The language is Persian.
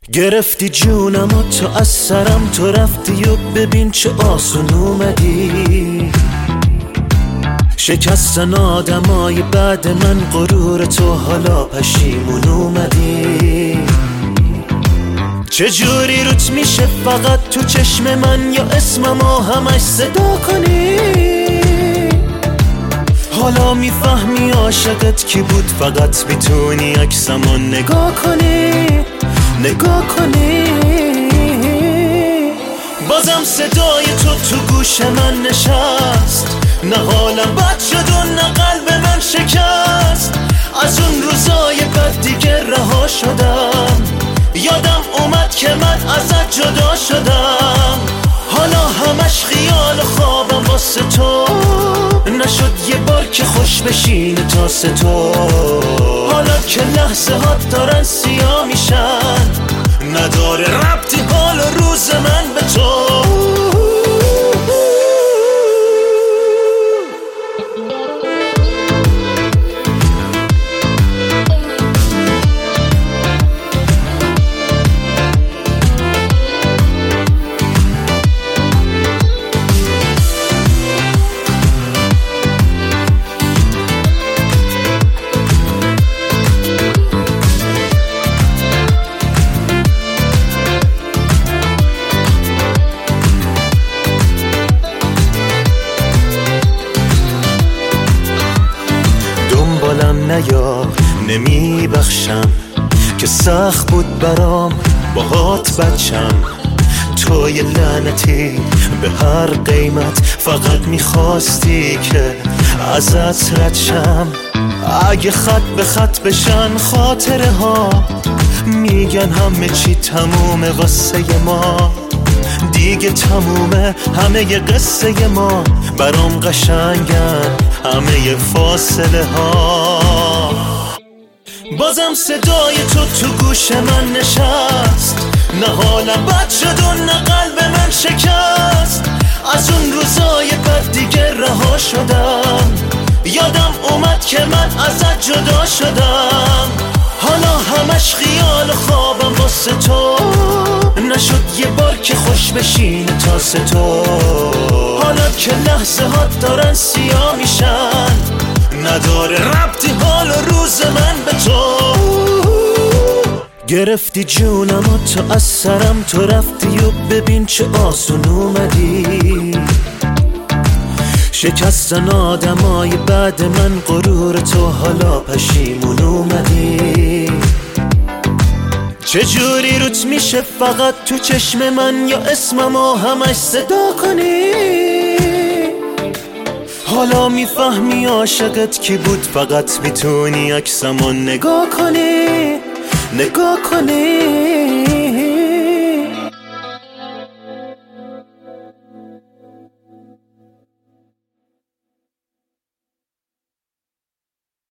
گرفتی جونم و تو از سرم تو رفتی و ببین چه آسون اومدی. شکستن آدمای بعد من غرور تو حالا پشیمون اومدی. چجوری روت میشه فقط تو چشم من یا اسممو همش صدا کنی؟ حالا میفهمی عاشقت کی بود، فقط میتونی عکسمو نگاه کنی. بازم صدای تو گوش من نشست، نه حالم بد شد و نه قلب من شکست. از اون روزای بد دیگه رها شدم، یادم اومد که من ازت جدا شدم. حالا همش خیال و خوابم واسه تو، نشد یه بار که خوش بشینه تاسه تو. حالا که لحظه هات دارن سیاه میشن، نداره ربطی حال و روز من به تو. نیا نمی بخشم که سخت بود برام باهات بچم. توی لعنتی به هر قیمت فقط میخواستی که ازت رد شم. اگه خط به خط بشن خاطره ها، میگن همه چی تمومه واسه ما. دیگه تمومه همه ی قصه ما، برام قشنگن همه فاصله ها. بازم صدای تو گوش من نشست، نه حالم بد شد و نه قلب من شکست. از اون روزای بد دیگه رها شدم، یادم اومد که من ازت جدا شدم. حالا همش خیال و خوابم واسه تو، نشد یه بار که خوش بشینه تاسه تو. حالا که لحظه هات دارن سیاه میشن، نداره ربطی حال و روز من به تو. گرفتی جونم و تو از سرم تو رفتی و ببین چه آسون اومدی. شکستن آدمای بعد من غرور تو حالا پشیمون اومدی. چجوری روت میشه فقط تو چشم من یا اسممو همش صدا کنی؟ حالا میفهمی عاشقت کی بود، فقط میتونی عکسمو نگاه کنی.